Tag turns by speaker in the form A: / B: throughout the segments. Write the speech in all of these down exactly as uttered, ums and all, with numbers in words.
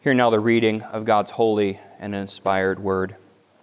A: Hear now the reading of God's holy and inspired word.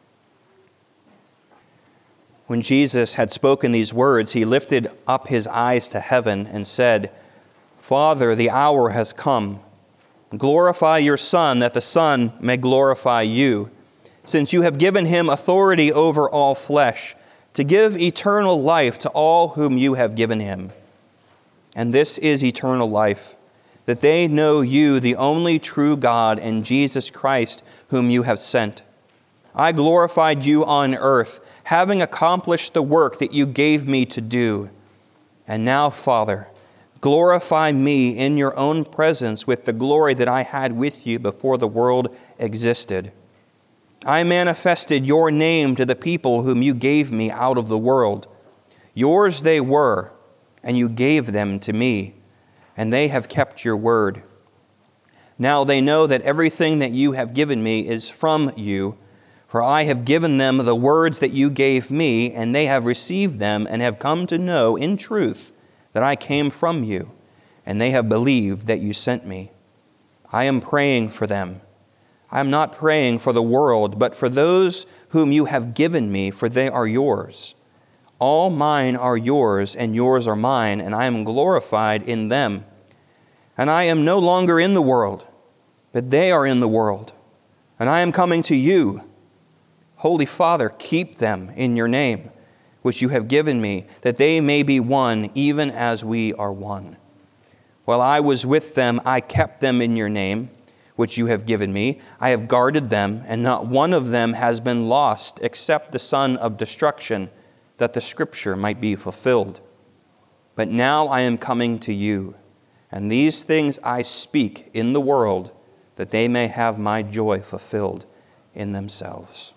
A: When Jesus had spoken these words, he lifted up his eyes to heaven and said, Father, the hour has come. Glorify your Son, that the Son may glorify you, since you have given him authority over all flesh, to give eternal life to all whom you have given him. And this is eternal life, that they know you, the only true God, and Jesus Christ, whom you have sent. I glorified you on earth, having accomplished the work that you gave me to do. And now, Father, glorify me in your own presence with the glory that I had with you before the world existed. I manifested your name to the people whom you gave me out of the world. Yours they were, and you gave them to me, and they have kept your word. Now they know that everything that you have given me is from you, for I have given them the words that you gave me, and they have received them and have come to know in truth that I came from you, and they have believed that you sent me. I am praying for them. I am not praying for the world, but for those whom you have given me, for they are yours. All mine are yours, and yours are mine, and I am glorified in them. And I am no longer in the world, but they are in the world, and I am coming to you. Holy Father, keep them in your name, which you have given me, that they may be one, even as we are one. While I was with them, I kept them in your name, which you have given me. I have guarded them, and not one of them has been lost, except the son of destruction, that the scripture might be fulfilled. But now I am coming to you, and these things I speak in the world, that they may have my joy fulfilled in themselves.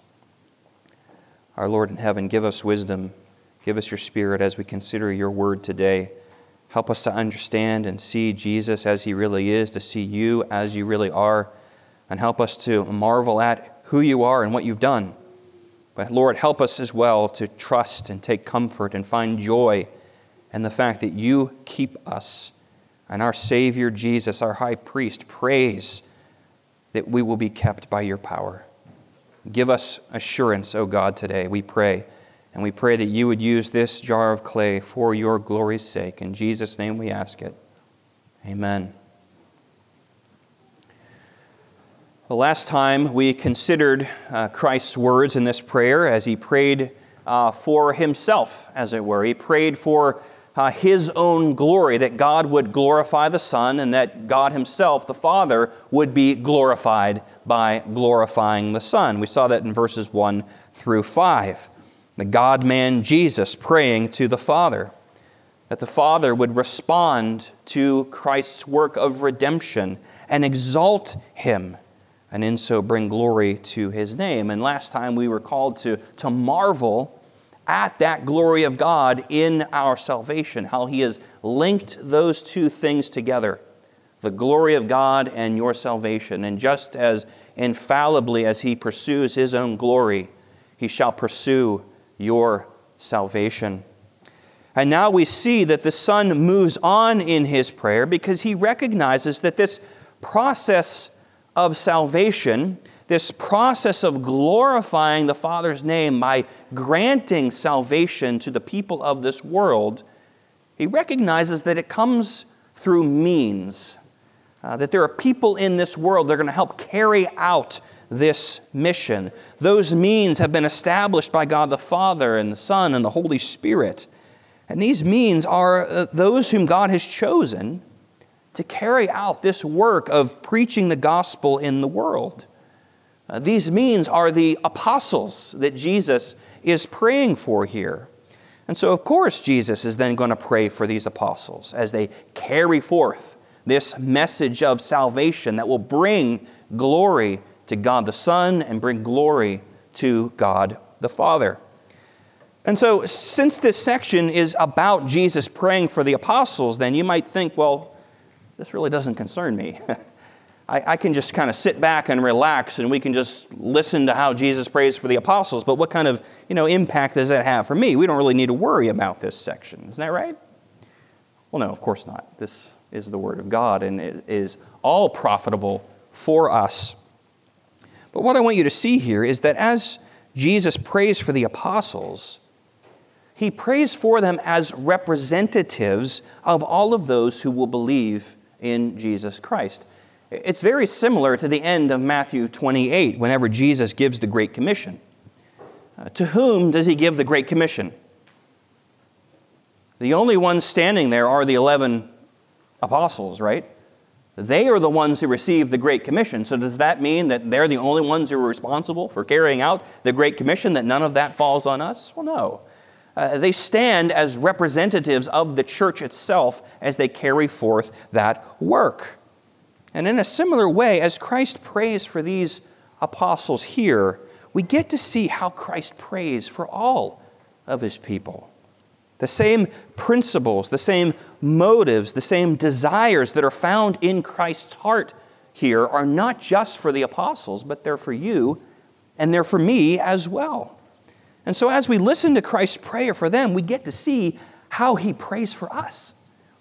A: Our Lord in heaven, give us wisdom. Give us your Spirit as we consider your word today. Help us to understand and see Jesus as he really is, to see you as you really are, and help us to marvel at who you are and what you've done. But Lord, help us as well to trust and take comfort and find joy in the fact that you keep us, and our Savior Jesus, our high priest, prays that we will be kept by your power. Give us assurance, O God, today, we pray. And we pray that you would use this jar of clay for your glory's sake. In Jesus' name we ask it. Amen. The last time we considered uh, Christ's words in this prayer as he prayed uh, for himself, as it were. He prayed for uh, his own glory, that God would glorify the Son and that God himself, the Father, would be glorified by glorifying the Son. We saw that in verses one through five. The God-man Jesus praying to the Father, that the Father would respond to Christ's work of redemption and exalt him, and in so bring glory to his name. And last time we were called to, to marvel at that glory of God in our salvation, how he has linked those two things together, the glory of God and your salvation. And just as infallibly as he pursues his own glory, he shall pursue your salvation. And now we see that the Son moves on in his prayer because he recognizes that this process of salvation, this process of glorifying the Father's name by granting salvation to the people of this world, he recognizes that it comes through means, uh, that there are people in this world that are going to help carry out this mission. Those means have been established by God the Father and the Son and the Holy Spirit. And these means are uh, those whom God has chosen to carry out this work of preaching the gospel in the world. Uh, these means are the apostles that Jesus is praying for here. And so, of course, Jesus is then going to pray for these apostles as they carry forth this message of salvation that will bring glory to God the Son and bring glory to God the Father. And so, since this section is about Jesus praying for the apostles, then you might think, well, this really doesn't concern me. I, I can just kind of sit back and relax and we can just listen to how Jesus prays for the apostles, but what kind of, you know, impact does that have for me? We don't really need to worry about this section. Isn't that right? Well, no, of course not. This is the Word of God, and it is all profitable for us. But what I want you to see here is that as Jesus prays for the apostles, he prays for them as representatives of all of those who will believe in Jesus Christ. It's very similar to the end of Matthew twenty-eight, whenever Jesus gives the Great Commission. Uh, to whom does he give the Great Commission? The only ones standing there are the eleven apostles, right? They are the ones who receive the Great Commission. So does that mean that they're the only ones who are responsible for carrying out the Great Commission, that none of that falls on us? Well, no. Uh, they stand as representatives of the church itself as they carry forth that work. And in a similar way, as Christ prays for these apostles here, we get to see how Christ prays for all of his people. The same principles, the same motives, the same desires that are found in Christ's heart here are not just for the apostles, but they're for you and they're for me as well. And so as we listen to Christ's prayer for them, we get to see how he prays for us.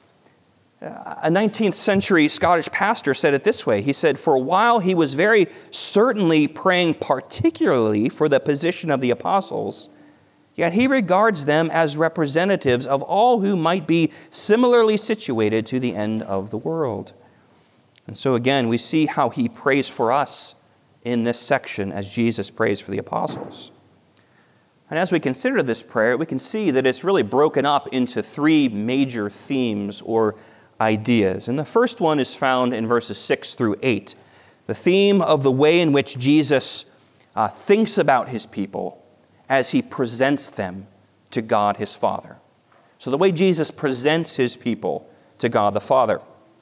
A: A nineteenth century Scottish pastor said it this way. He said, "For a while he was very certainly praying particularly for the position of the apostles, yet he regards them as representatives of all who might be similarly situated to the end of the world." And so again, we see how he prays for us in this section as Jesus prays for the apostles. And as we consider this prayer, we can see that it's really broken up into three major themes or ideas. And the first one is found in verses six through eight. The theme of the way in which Jesus uh, thinks about his people as he presents them to God his Father. So the way Jesus presents his people to God the Father.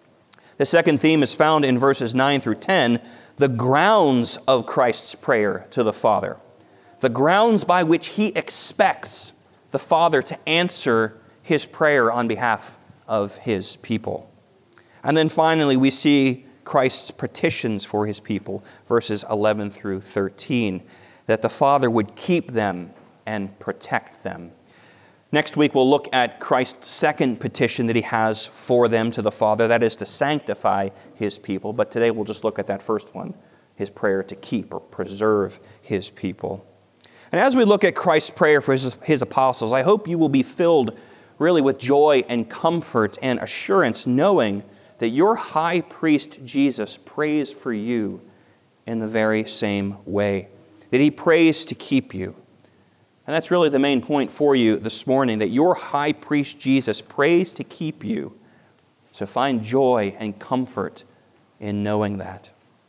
A: The second theme is found in verses nine through ten, the grounds of Christ's prayer to the Father. The grounds by which he expects the Father to answer his prayer on behalf of his people. And then finally, we see Christ's petitions for his people, verses eleven through thirteen, that the Father would keep them and protect them. Next week, we'll look at Christ's second petition that he has for them to the Father, that is to sanctify his people. But today, we'll just look at that first one, his prayer to keep or preserve his people. And as we look at Christ's prayer for his, his apostles, I hope you will be filled really with joy and comfort and assurance, knowing that your high priest Jesus prays for you in the very same way, that he prays to keep you. And that's really the main point for you this morning, that your high priest Jesus prays to keep you. So find joy and comfort in knowing that.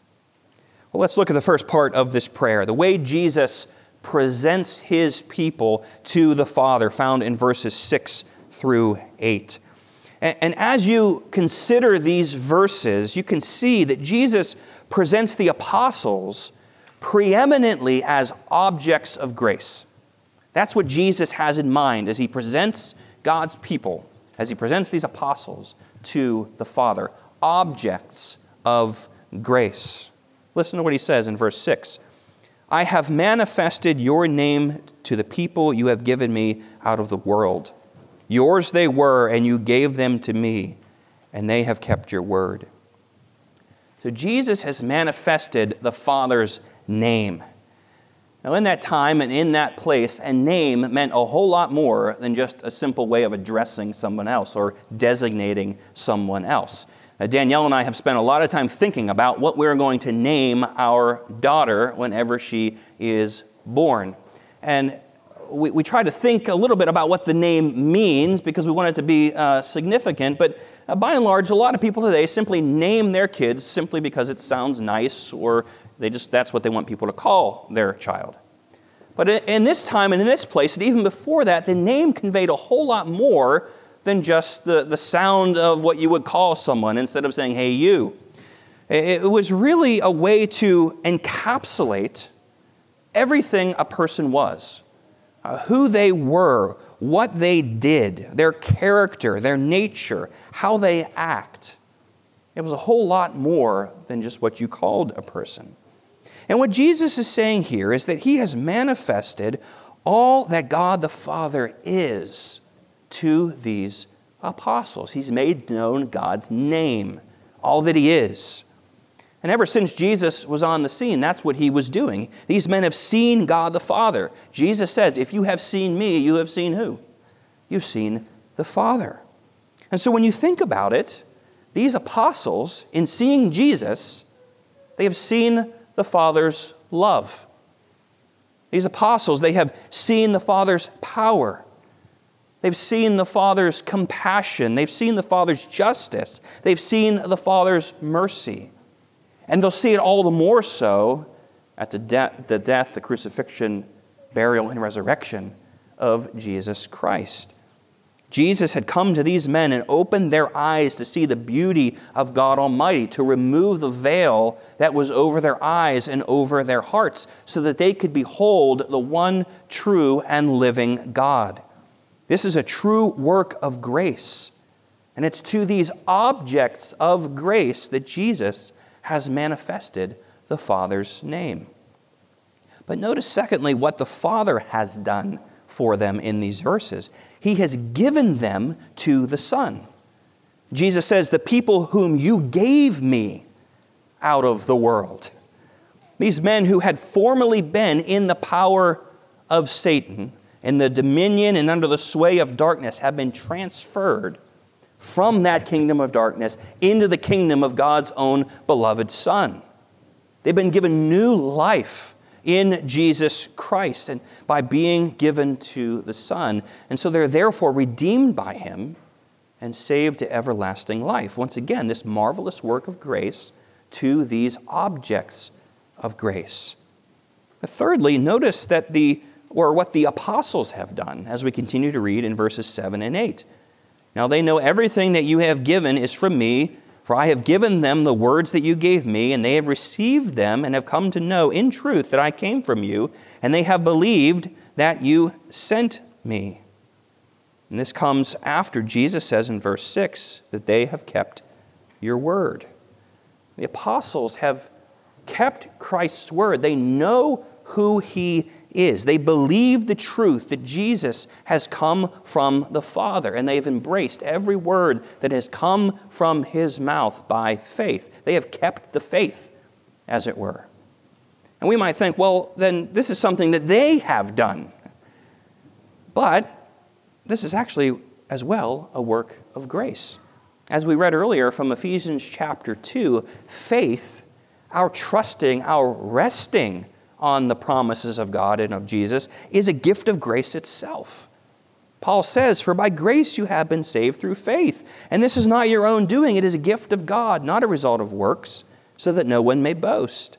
A: Well, let's look at the first part of this prayer, the way Jesus presents his people to the Father, found in verses six through eight. And, and as you consider these verses, you can see that Jesus presents the apostles preeminently as objects of grace. That's what Jesus has in mind as he presents God's people, as he presents these apostles to the Father, objects of grace. Listen to what he says in verse six. "I have manifested your name to the people you have given me out of the world. Yours they were, and you gave them to me, and they have kept your word." So Jesus has manifested the Father's name. Now, in that time and in that place, a name meant a whole lot more than just a simple way of addressing someone else or designating someone else. Now, Danielle and I have spent a lot of time thinking about what we're going to name our daughter whenever she is born. And we, we try to think a little bit about what the name means because we want it to be uh, significant. But uh, by and large, a lot of people today simply name their kids simply because it sounds nice, or they just that's what they want people to call their child. But in, in this time and in this place, and even before that, the name conveyed a whole lot more than just the, the sound of what you would call someone instead of saying, "Hey, you." It, it was really a way to encapsulate everything a person was, uh, who they were, what they did, their character, their nature, how they act. It was a whole lot more than just what you called a person. And what Jesus is saying here is that he has manifested all that God the Father is to these apostles. He's made known God's name, all that he is. And ever since Jesus was on the scene, that's what he was doing. These men have seen God the Father. Jesus says, if you have seen me, you have seen who? You've seen the Father. And so when you think about it, these apostles, in seeing Jesus, they have seen the Father's love. These apostles, they have seen the Father's power. They've seen the Father's compassion. They've seen the Father's justice. They've seen the Father's mercy. And they'll see it all the more so at the, de- the death, the crucifixion, burial, and resurrection of Jesus Christ. Jesus had come to these men and opened their eyes to see the beauty of God Almighty, to remove the veil that was over their eyes and over their hearts, so that they could behold the one true and living God. This is a true work of grace, and it's to these objects of grace that Jesus has manifested the Father's name. But notice, secondly, what the Father has done for them in these verses. He has given them to the Son. Jesus says, the people whom you gave me out of the world. These men who had formerly been in the power of Satan, in the dominion and under the sway of darkness, have been transferred from that kingdom of darkness into the kingdom of God's own beloved Son. They've been given new life in Jesus Christ and by being given to the Son. And so they're therefore redeemed by Him and saved to everlasting life. Once again, this marvelous work of grace to these objects of grace. But thirdly, notice that the, or what the apostles have done as we continue to read in verses seven and eight. Now they know everything that you have given is from me, for I have given them the words that you gave me, and they have received them and have come to know in truth that I came from you, and they have believed that you sent me. And this comes after Jesus says in verse six that they have kept your word. The apostles have kept Christ's word. They know who He is. They believe the truth that Jesus has come from the Father, and they have embraced every word that has come from His mouth by faith. They have kept the faith, as it were. And we might think, well, then this is something that they have done. But this is actually, as well, a work of grace. As we read earlier from Ephesians chapter two, faith, our trusting, our resting on the promises of God and of Jesus, is a gift of grace itself. Paul says, for by grace you have been saved through faith. And this is not your own doing. It is a gift of God, not a result of works, so that no one may boast.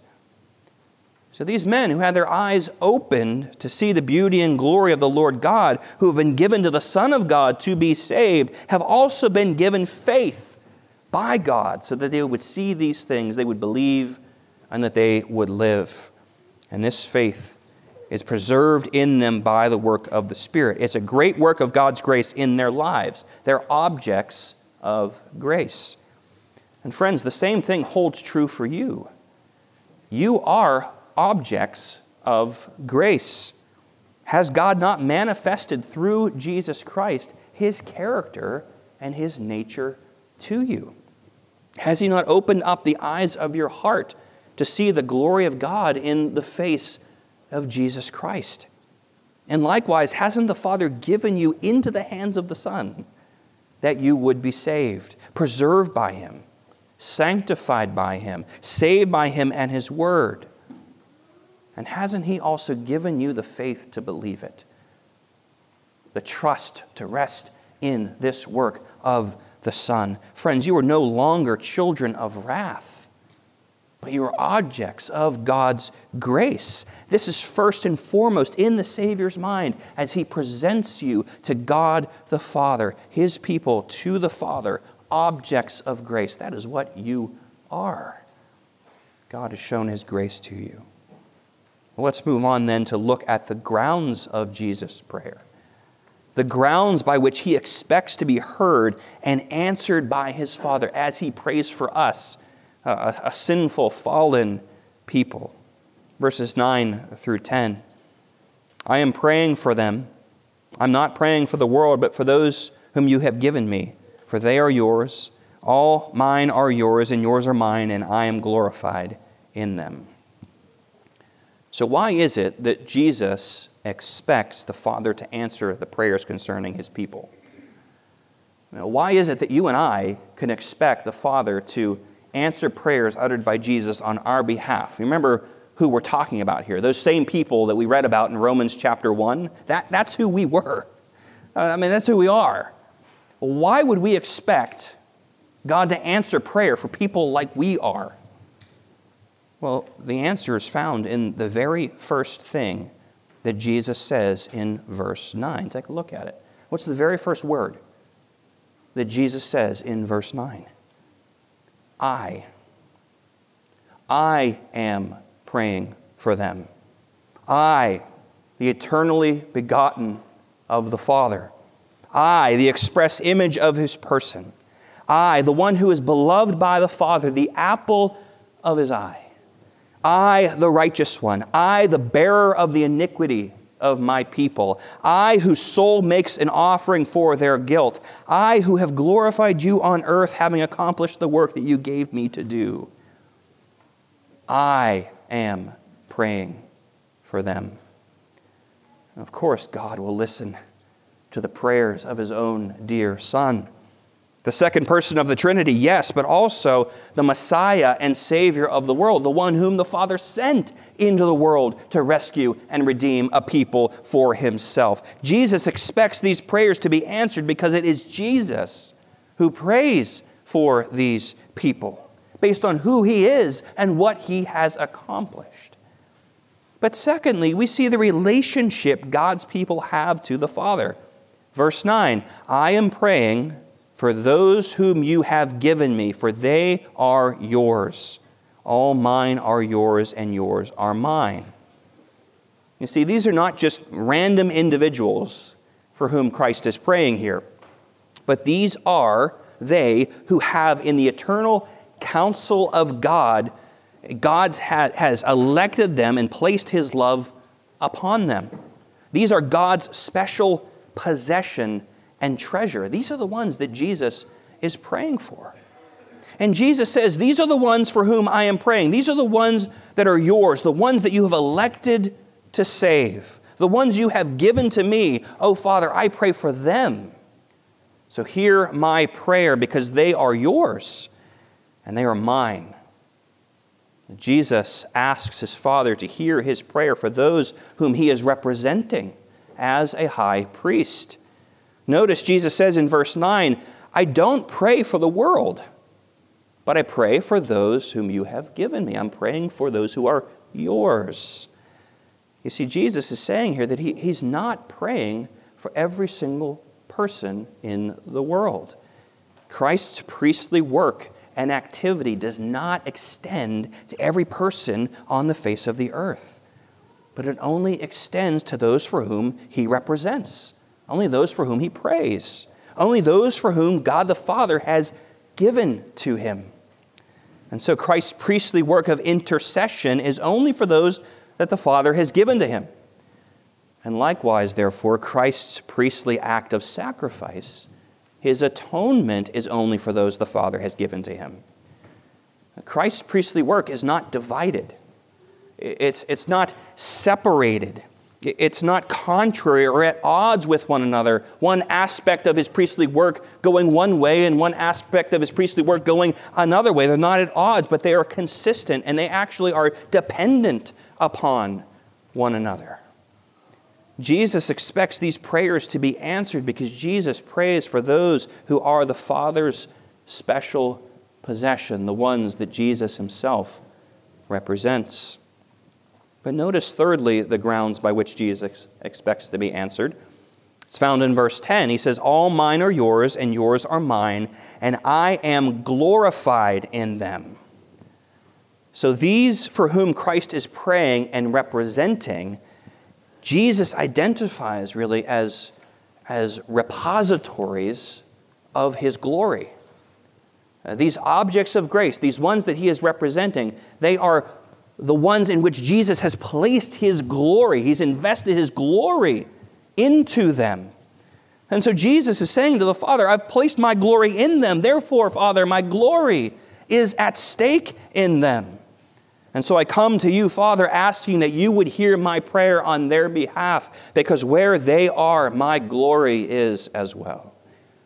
A: So these men who had their eyes opened to see the beauty and glory of the Lord God, who have been given to the Son of God to be saved, have also been given faith by God, so that they would see these things, they would believe, and that they would live. And this faith is preserved in them by the work of the Spirit. It's a great work of God's grace in their lives. They're objects of grace. And friends, the same thing holds true for you. You are objects of grace. Has God not manifested through Jesus Christ His character and His nature to you? Has He not opened up the eyes of your heart to see the glory of God in the face of Jesus Christ? And likewise, hasn't the Father given you into the hands of the Son that you would be saved, preserved by Him, sanctified by Him, saved by Him and His Word? And hasn't He also given you the faith to believe it, the trust to rest in this work of the Son? Friends, you are no longer children of wrath, but you are objects of God's grace. This is first and foremost in the Savior's mind as He presents you to God the Father, His people to the Father, objects of grace. That is what you are. God has shown His grace to you. Well, let's move on then to look at the grounds of Jesus' prayer. The grounds by which He expects to be heard and answered by His Father as He prays for us, A, a sinful, fallen people. Verses nine through ten. I am praying for them. I'm not praying for the world, but for those whom you have given me, for they are yours. All mine are yours, and yours are mine, and I am glorified in them. So why is it that Jesus expects the Father to answer the prayers concerning his people? You know, why is it that you and I can expect the Father to answer prayers uttered by Jesus on our behalf? Remember who we're talking about here. Those same people that we read about in Romans chapter one, that, that's who we were. I mean, that's who we are. Why would we expect God to answer prayer for people like we are? Well, the answer is found in the very first thing that Jesus says in verse nine. Take a look at it. What's the very first word that Jesus says in verse nine? I. I am praying for them. I, the eternally begotten of the Father. I, the express image of his person. I, the one who is beloved by the Father, the apple of his eye. I, the righteous one. I, the bearer of the iniquity of my people. I, whose soul makes an offering for their guilt. I, who have glorified you on earth, having accomplished the work that you gave me to do. I am praying for them. And of course, God will listen to the prayers of his own dear Son. The second person of the Trinity, yes, but also the Messiah and Savior of the world, the one whom the Father sent into the world to rescue and redeem a people for himself. Jesus expects these prayers to be answered because it is Jesus who prays for these people based on who he is and what he has accomplished. But secondly, we see the relationship God's people have to the Father. Verse nine, I am praying for those whom you have given me, for they are yours. All mine are yours, and yours are mine. You see, these are not just random individuals for whom Christ is praying here, but these are they who have in the eternal counsel of God, God has elected them and placed his love upon them. These are God's special possession and treasure. These are the ones that Jesus is praying for. And Jesus says, these are the ones for whom I am praying. These are the ones that are yours, the ones that you have elected to save, the ones you have given to me. Oh, Father, I pray for them. So hear my prayer because they are yours and they are mine. Jesus asks his Father to hear his prayer for those whom he is representing as a high priest. Notice Jesus says in verse nine, I don't pray for the world, but I pray for those whom you have given me. I'm praying for those who are yours. You see, Jesus is saying here that he, he's not praying for every single person in the world. Christ's priestly work and activity does not extend to every person on the face of the earth, but it only extends to those for whom he represents. Only those for whom he prays. Only those for whom God the Father has given to him. And so Christ's priestly work of intercession is only for those that the Father has given to him. And likewise, therefore, Christ's priestly act of sacrifice, his atonement, is only for those the Father has given to him. Christ's priestly work is not divided. It's, it's not separated. It's not contrary or at odds with one another. One aspect of his priestly work going one way and one aspect of his priestly work going another way. They're not at odds, but they are consistent and they actually are dependent upon one another. Jesus expects these prayers to be answered because Jesus prays for those who are the Father's special possession, the ones that Jesus himself represents. But notice, thirdly, the grounds by which Jesus expects to be answered. It's found in verse ten. He says, all mine are yours, and yours are mine, and I am glorified in them. So these for whom Christ is praying and representing, Jesus identifies really as, as repositories of his glory. Uh, these objects of grace, these ones that he is representing, they are the ones in which Jesus has placed his glory. He's invested his glory into them. And so Jesus is saying to the Father, I've placed my glory in them. Therefore, Father, my glory is at stake in them. And so I come to you, Father, asking that you would hear my prayer on their behalf, because where they are, my glory is as well.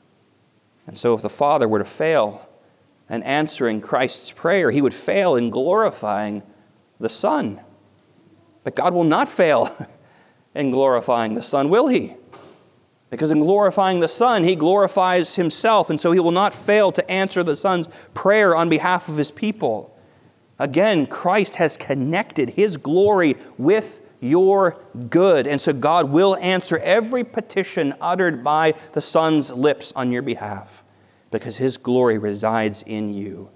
A: And so if the Father were to fail in answering Christ's prayer, he would fail in glorifying the Son. But God will not fail in glorifying the Son, will he? Because in glorifying the Son, he glorifies himself, and so he will not fail to answer the Son's prayer on behalf of his people. Again, Christ has connected his glory with your good, and so God will answer every petition uttered by the Son's lips on your behalf, because his glory resides in you.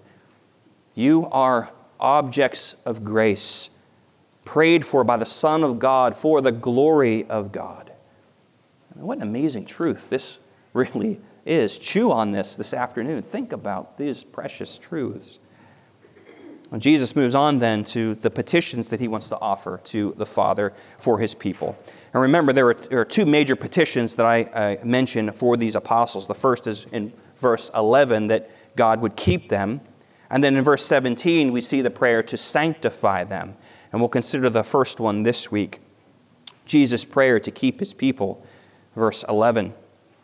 A: You are objects of grace, prayed for by the Son of God for the glory of God. What an amazing truth this really is. Chew on this this afternoon. Think about these precious truths. Well, Jesus moves on then to the petitions that he wants to offer to the Father for his people. And remember, there are, there are two major petitions that I uh, mentioned for these apostles. The first is in verse eleven, that God would keep them. And then in verse seventeen, we see the prayer to sanctify them. And we'll consider the first one this week. Jesus' prayer to keep his people. Verse eleven,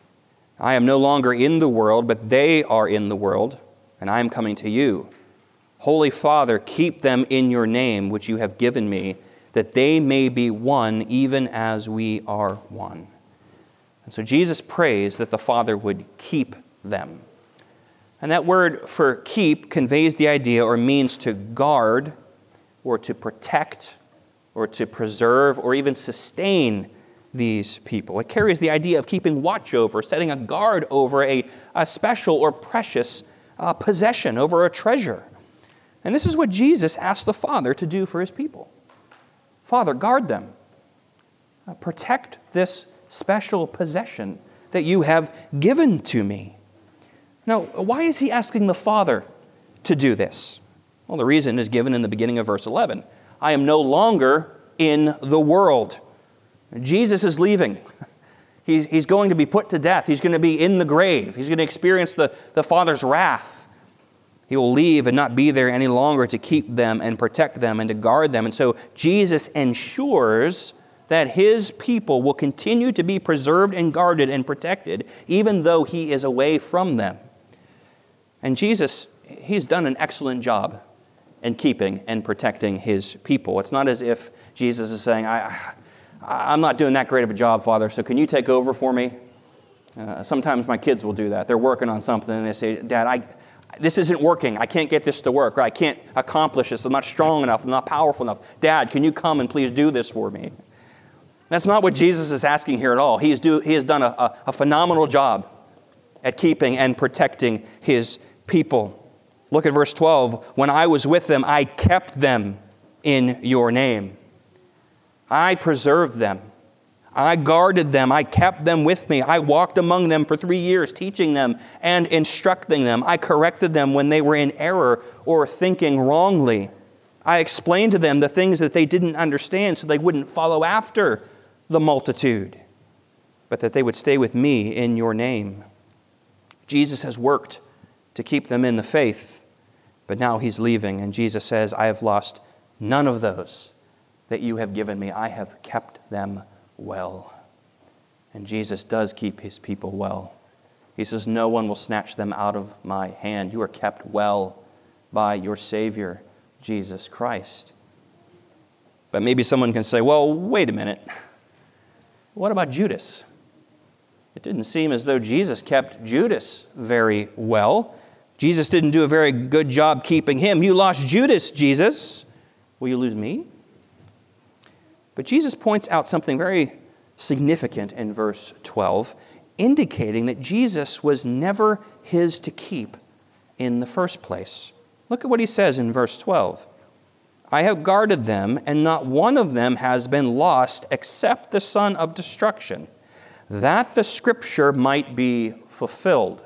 A: I am no longer in the world, but they are in the world, and I am coming to you. Holy Father, keep them in your name, which you have given me, that they may be one, even as we are one. And so Jesus prays that the Father would keep them. And that word for keep conveys the idea or means to guard, or to protect, or to preserve, or even sustain these people. It carries the idea of keeping watch over, setting a guard over a, a special or precious uh, possession, over a treasure. And this is what Jesus asked the Father to do for his people. Father, guard them. Uh, protect this special possession that you have given to me. Now, why is he asking the Father to do this? Well, the reason is given in the beginning of verse eleven. I am no longer in the world. Jesus is leaving. He's, he's going to be put to death. He's going to be in the grave. He's going to experience the, the Father's wrath. He will leave and not be there any longer to keep them and protect them and to guard them. And so Jesus ensures that his people will continue to be preserved and guarded and protected, even though he is away from them. And Jesus, he's done an excellent job in keeping and protecting his people. It's not as if Jesus is saying, I... I'm not doing that great of a job, Father, so can you take over for me? Uh, sometimes my kids will do that. They're working on something and they say, Dad, I, this isn't working. I can't get this to work, or I can't accomplish this. I'm not strong enough. I'm not powerful enough. Dad, can you come and please do this for me? That's not what Jesus is asking here at all. He, is do, he has done a, a, a phenomenal job at keeping and protecting his people. Look at verse twelve. When I was with them, I kept them in your name. I preserved them. I guarded them. I kept them with me. I walked among them for three years, teaching them and instructing them. I corrected them when they were in error or thinking wrongly. I explained to them the things that they didn't understand so they wouldn't follow after the multitude, but that they would stay with me in your name. Jesus has worked to keep them in the faith, but now he's leaving, and Jesus says, I have lost none of those that you have given me. I have kept them well. And Jesus does keep his people well. He says, no one will snatch them out of my hand. You are kept well by your Savior, Jesus Christ. But maybe someone can say, well, wait a minute. What about Judas? It didn't seem as though Jesus kept Judas very well. Jesus didn't do a very good job keeping him. You lost Judas, Jesus. Will you lose me? But Jesus points out something very significant in verse twelve, indicating that Jesus was never his to keep in the first place. Look at what he says in verse twelve. I have guarded them, and not one of them has been lost except the son of destruction, that the scripture might be fulfilled.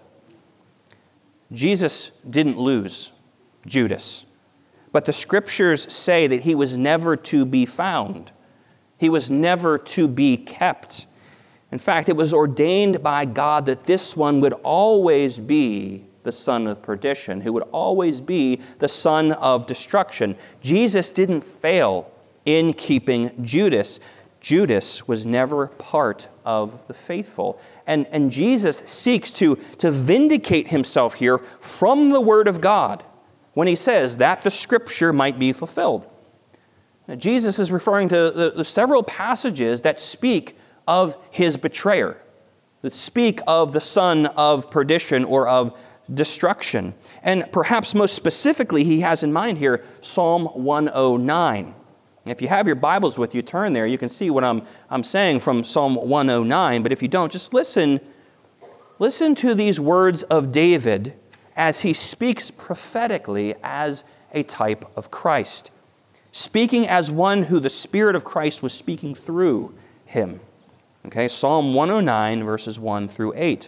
A: Jesus didn't lose Judas, but the scriptures say that he was never to be found. He was never to be kept. In fact, it was ordained by God that this one would always be the son of perdition, who would always be the son of destruction. Jesus didn't fail in keeping Judas. Judas was never part of the faithful. And, and Jesus seeks to, to vindicate himself here from the Word of God when he says that the Scripture might be fulfilled. Now, Jesus is referring to the, the several passages that speak of his betrayer, that speak of the son of perdition or of destruction. And perhaps most specifically, he has in mind here Psalm one oh nine. If you have your Bibles with you, turn there. You can see what I'm, I'm saying from Psalm one oh nine. But if you don't, just listen. Listen to these words of David as he speaks prophetically as a type of Christ, speaking as one who the Spirit of Christ was speaking through him. Okay, Psalm one oh nine, verses one through eight.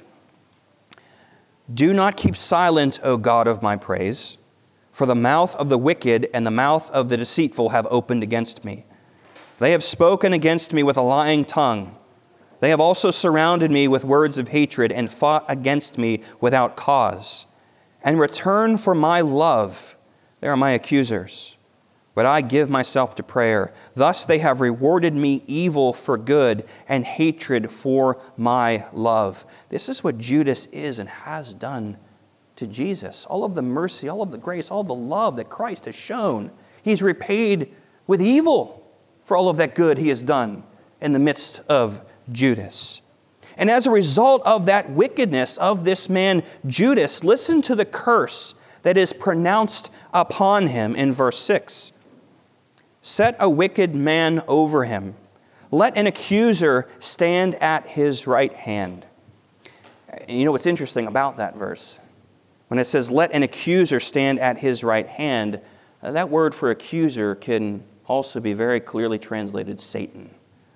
A: Do not keep silent, O God of my praise, for the mouth of the wicked and the mouth of the deceitful have opened against me. They have spoken against me with a lying tongue. They have also surrounded me with words of hatred and fought against me without cause. In return for my love, they are my accusers. But I give myself to prayer. Thus they have rewarded me evil for good and hatred for my love. This is what Judas is and has done to Jesus. All of the mercy, all of the grace, all the love that Christ has shown, he's repaid with evil for all of that good he has done in the midst of Judas. And as a result of that wickedness of this man Judas, listen to the curse that is pronounced upon him in verse six. Set a wicked man over him. Let an accuser stand at his right hand. And you know what's interesting about that verse? When it says, let an accuser stand at his right hand, uh, that word for accuser can also be very clearly translated Satan.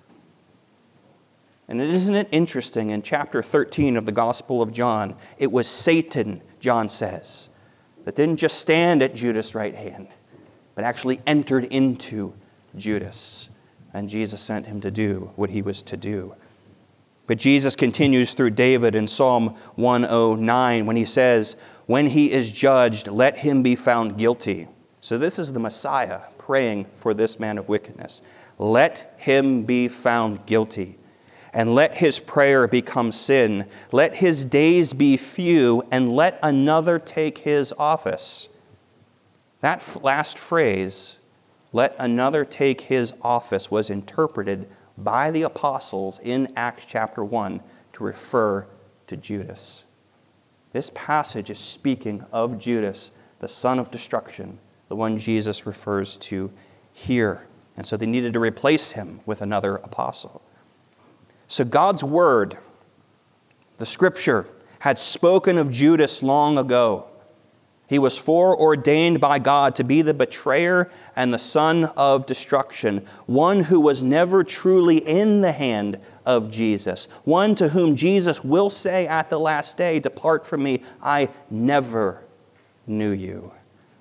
A: And isn't it interesting, in chapter thirteen of the Gospel of John, it was Satan, John says, that didn't just stand at Judas' right hand, but actually entered into Judas. And Jesus sent him to do what he was to do. But Jesus continues through David in Psalm one oh nine when he says, when he is judged, let him be found guilty. So this is the Messiah praying for this man of wickedness. Let him be found guilty, and let his prayer become sin. Let his days be few, and let another take his office. That last phrase, let another take his office, was interpreted by the apostles in Acts chapter one to refer to Judas. This passage is speaking of Judas, the son of destruction, the one Jesus refers to here. And so they needed to replace him with another apostle. So God's word, the Scripture, had spoken of Judas long ago. He was foreordained by God to be the betrayer and the son of destruction, one who was never truly in the hand of Jesus, one to whom Jesus will say at the last day, depart from me, I never knew you.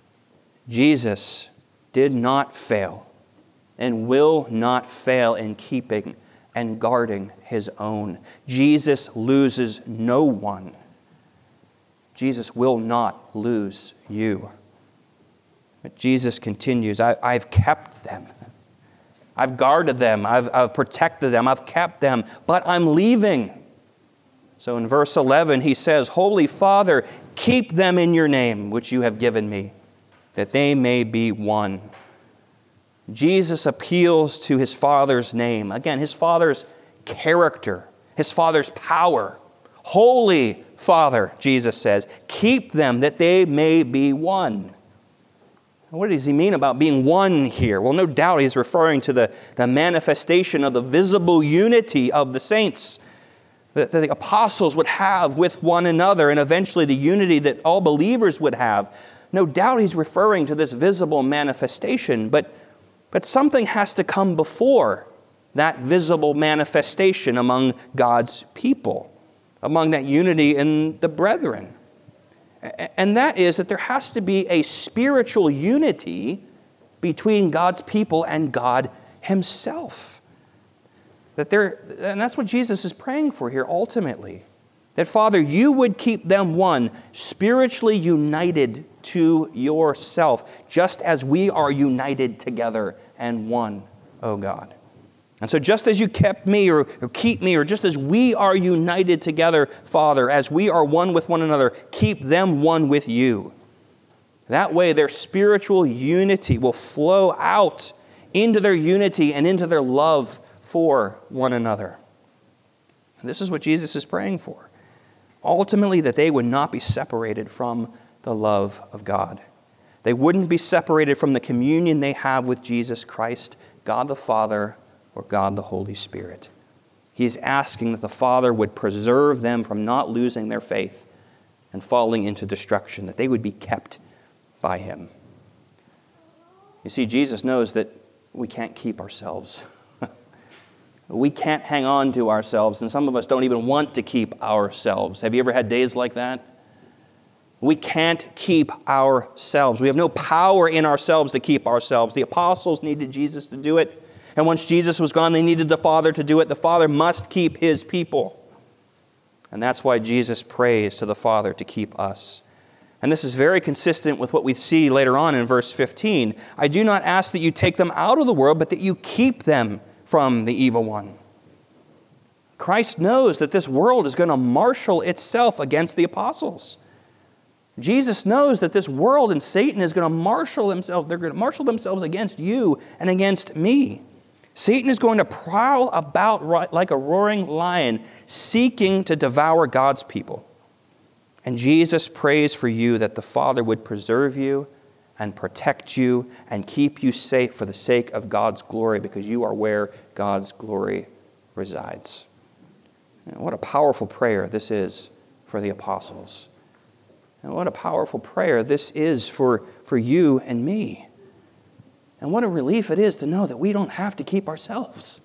A: Jesus did not fail and will not fail in keeping and guarding his own. Jesus loses no one. Jesus will not lose you. But Jesus continues, I, I've kept them. I've guarded them. I've, I've protected them. I've kept them. But I'm leaving. So in verse eleven, he says, Holy Father, keep them in your name, which you have given me, that they may be one. Jesus appeals to his Father's name. Again, his Father's character, his Father's power. Holy Father, Jesus says, keep them that they may be one. What does he mean about being one here? Well, no doubt he's referring to the, the manifestation of the visible unity of the saints that the apostles would have with one another, and eventually the unity that all believers would have. No doubt he's referring to this visible manifestation, but, but something has to come before that visible manifestation among God's people, among that unity in the brethren. And that is that there has to be a spiritual unity between God's people and God himself. That they're, and that's what Jesus is praying for here ultimately. That, Father, you would keep them one, spiritually united to yourself, just as we are united together and one, O God. And so just as you kept me or, or keep me, or just as we are united together, Father, as we are one with one another, keep them one with you. That way their spiritual unity will flow out into their unity and into their love for one another. And this is what Jesus is praying for. Ultimately, that they would not be separated from the love of God. They wouldn't be separated from the communion they have with Jesus Christ, God the Father, or God the Holy Spirit. He is asking that the Father would preserve them from not losing their faith and falling into destruction, that they would be kept by Him. You see, Jesus knows that we can't keep ourselves. We can't hang on to ourselves, and some of us don't even want to keep ourselves. Have you ever had days like that? We can't keep ourselves. We have no power in ourselves to keep ourselves. The apostles needed Jesus to do it, and once Jesus was gone, they needed the Father to do it. The Father must keep His people. And that's why Jesus prays to the Father to keep us. And this is very consistent with what we see later on in verse fifteen. I do not ask that you take them out of the world, but that you keep them from the evil one. Christ knows that this world is going to marshal itself against the apostles. Jesus knows that this world and Satan is going to marshal themselves, they're going to marshal themselves against you and against me. Satan is going to prowl about like a roaring lion, seeking to devour God's people. And Jesus prays for you that the Father would preserve you and protect you and keep you safe for the sake of God's glory, because you are where God's glory resides. And what a powerful prayer this is for the apostles. And what a powerful prayer this is for, for you and me. And what a relief it is to know that we don't have to keep ourselves,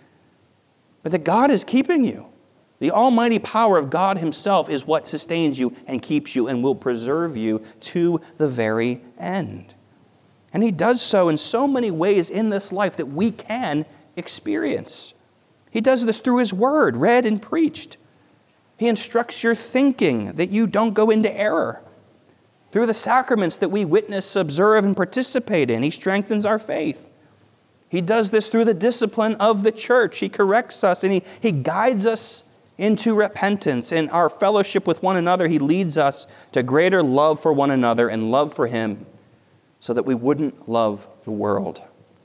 A: but that God is keeping you. The almighty power of God Himself is what sustains you and keeps you and will preserve you to the very end. And He does so in so many ways in this life that we can experience. He does this through His Word, read and preached. He instructs your thinking that you don't go into error. Through the sacraments that we witness, observe, and participate in, He strengthens our faith. He does this through the discipline of the church. He corrects us and He, he guides us into repentance. In our fellowship with one another, He leads us to greater love for one another and love for Him, so that we wouldn't love the world.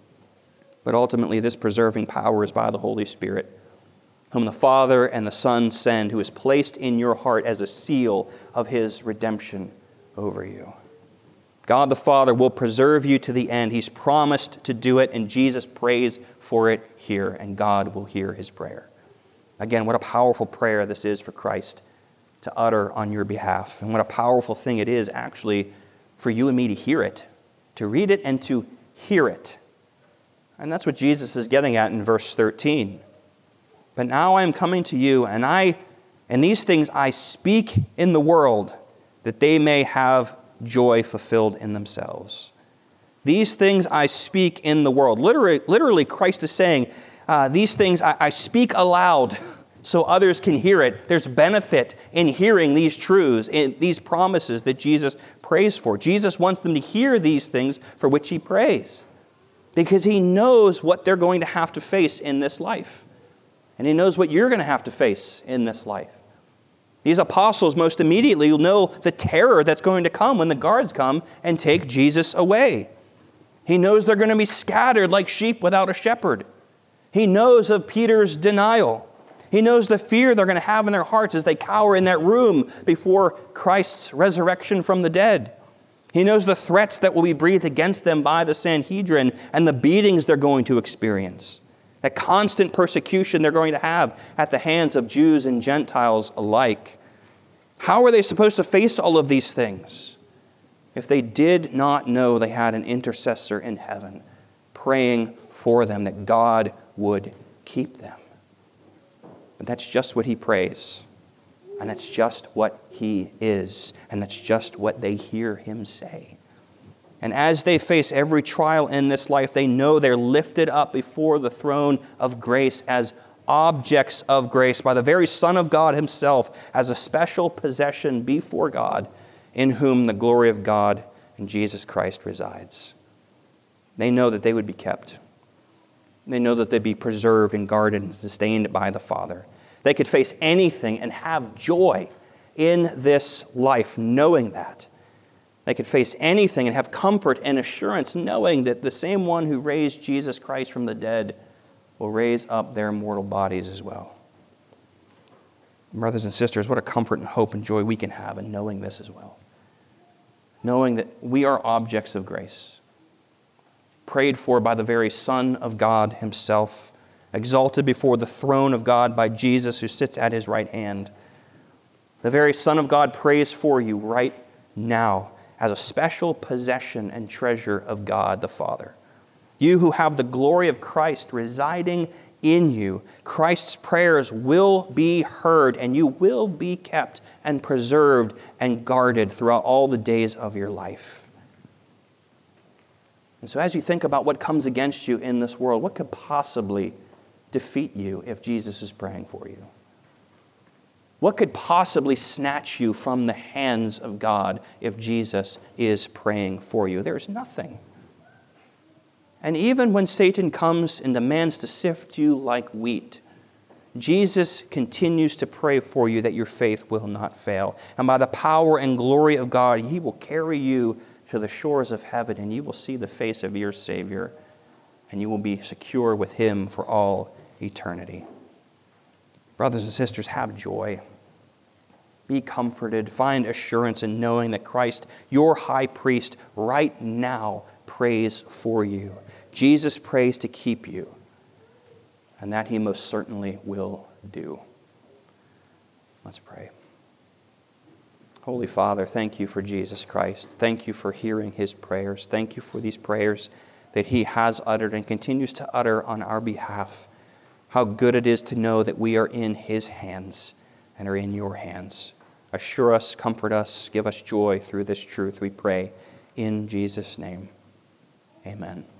A: But ultimately, this preserving power is by the Holy Spirit, whom the Father and the Son send, who is placed in your heart as a seal of His redemption over you. God the Father will preserve you to the end. He's promised to do it, and Jesus prays for it here, and God will hear His prayer. Again, what a powerful prayer this is for Christ to utter on your behalf. And what a powerful thing it is, actually, for you and me to hear it, to read it and to hear it. And that's what Jesus is getting at in verse thirteen. But now I am coming to you, and I, and these things I speak in the world, that they may have joy fulfilled in themselves. These things I speak in the world. Literally, literally Christ is saying, Uh, these things I, I speak aloud so others can hear it. There's benefit in hearing these truths, in these promises that Jesus prays for. Jesus wants them to hear these things for which He prays, because He knows what they're going to have to face in this life. And He knows what you're going to have to face in this life. These apostles most immediately will know the terror that's going to come when the guards come and take Jesus away. He knows they're going to be scattered like sheep without a shepherd. He knows of Peter's denial. He knows the fear they're going to have in their hearts as they cower in that room before Christ's resurrection from the dead. He knows the threats that will be breathed against them by the Sanhedrin and the beatings they're going to experience. That constant persecution they're going to have at the hands of Jews and Gentiles alike. How are they supposed to face all of these things if they did not know they had an intercessor in heaven praying for them, that God would keep them? But that's just what He prays. And that's just what He is. And that's just what they hear Him say. And as they face every trial in this life, they know they're lifted up before the throne of grace as objects of grace by the very Son of God himself as a special possession before God, in whom the glory of God in Jesus Christ resides. They know that they would be kept. They know that they'd be preserved and guarded and sustained by the Father. They could face anything and have joy in this life, knowing that. They could face anything and have comfort and assurance, knowing that the same one who raised Jesus Christ from the dead will raise up their mortal bodies as well. Brothers and sisters, what a comfort and hope and joy we can have in knowing this as well. Knowing that we are objects of grace, prayed for by the very Son of God himself, exalted before the throne of God by Jesus who sits at his right hand. The very Son of God prays for you right now as a special possession and treasure of God the Father. You who have the glory of Christ residing in you, Christ's prayers will be heard, and you will be kept and preserved and guarded throughout all the days of your life. And so as you think about what comes against you in this world, what could possibly defeat you if Jesus is praying for you? What could possibly snatch you from the hands of God if Jesus is praying for you? There's nothing. And even when Satan comes and demands to sift you like wheat, Jesus continues to pray for you that your faith will not fail. And by the power and glory of God, he will carry you to the shores of heaven, and you will see the face of your Savior, and you will be secure with him for all eternity. Brothers and sisters, have joy. Be comforted. Find assurance in knowing that Christ, your high priest, right now prays for you. Jesus prays to keep you, and that he most certainly will do. Let's pray. Holy Father, thank you for Jesus Christ. Thank you for hearing his prayers. Thank you for these prayers that he has uttered and continues to utter on our behalf. How good it is to know that we are in his hands and are in your hands. Assure us, comfort us, give us joy through this truth, we pray in Jesus' name. Amen.